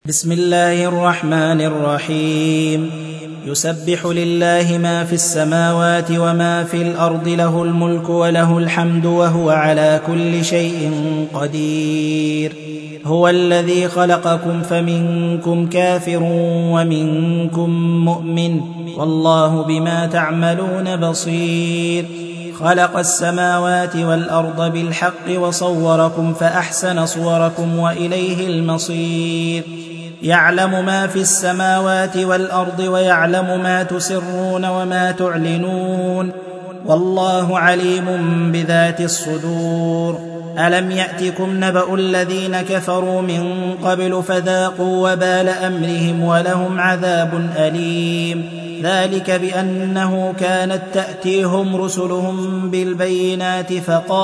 بسم الله الرحمن الرحيم. يسبح لله ما في السماوات وما في الأرض، له الملك وله الحمد وهو على كل شيء قدير. هو الذي خلقكم فمنكم كافر ومنكم مؤمن، والله بما تعملون بصير. خلق السماوات والأرض بالحق وصوركم فأحسن صوركم وإليه المصير. يعلم ما في السماوات والأرض ويعلم ما تسرون وما تعلنون، والله عليم بذات الصدور. ألم يأتكم نبأ الذين كفروا من قبل فذاقوا وبال أمرهم ولهم عذاب أليم. ذلك بأنه كانت تأتيهم رسلهم بالبينات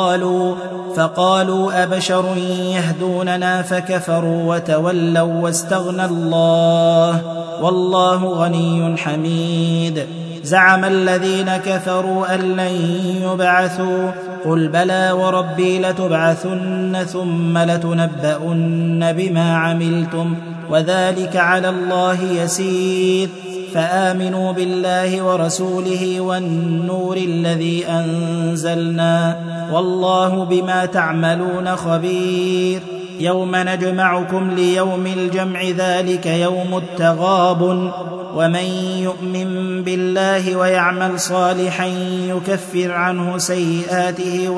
فقالوا أبشر يهدوننا فكفروا وتولوا واستغنى الله، والله غني حميد. زعم الذين كفروا أن لن يبعثوا، قل بلى وربي لتبعثن ثم لتنبؤن بما عملتم وذلك على الله يسير. فآمنوا بالله ورسوله والنور الذي أنزلنا، والله بما تعملون خبير. يوم نجمعكم ليوم الجمع، ذلك يوم التغابن. ومن يؤمن بالله ويعمل صالحا يكفر عنه سيئاته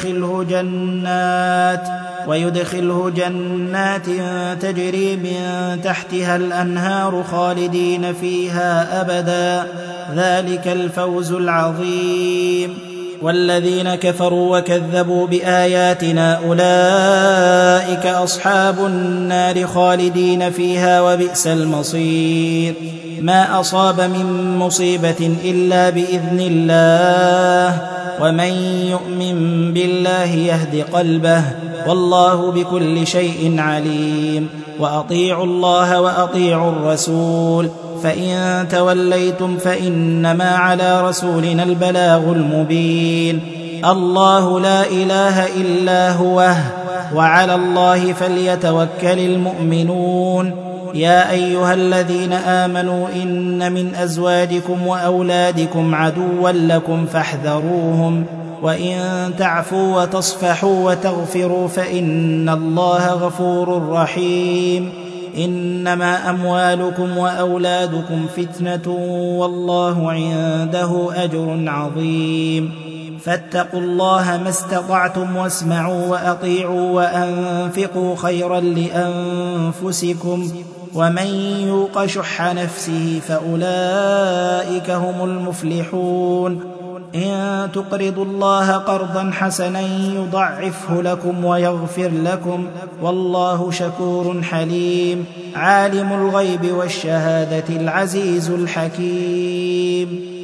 ويدخله جنات تجري من تحتها الأنهار خالدين فيها أبدا، ذلك الفوز العظيم. والذين كفروا وكذبوا بآياتنا أولئك أصحاب النار خالدين فيها وبئس المصير. ما أصاب من مصيبة إلا بإذن الله، ومن يؤمن بالله يهد قلبه، والله بكل شيء عليم. وأطيعوا الله وأطيعوا الرسول، فإن توليتم فإنما على رسولنا البلاغ المبين. الله لا إله إلا هو، وعلى الله فليتوكل المؤمنون. يا أيها الذين آمنوا إن من أزواجكم وأولادكم عدوا لكم فاحذروهم، وإن تعفوا وتصفحوا وتغفروا فإن الله غفور رحيم. إنما أموالكم وأولادكم فتنة، والله عنده أجر عظيم. فاتقوا الله ما استطعتم واسمعوا وأطيعوا وأنفقوا خيرا لأنفسكم، ومن يوق شح نفسه فأولئك هم المفلحون. إن تقرضوا الله قرضا حسنا يضعفه لكم ويغفر لكم، والله شكور حليم. عالم الغيب والشهادة العزيز الحكيم.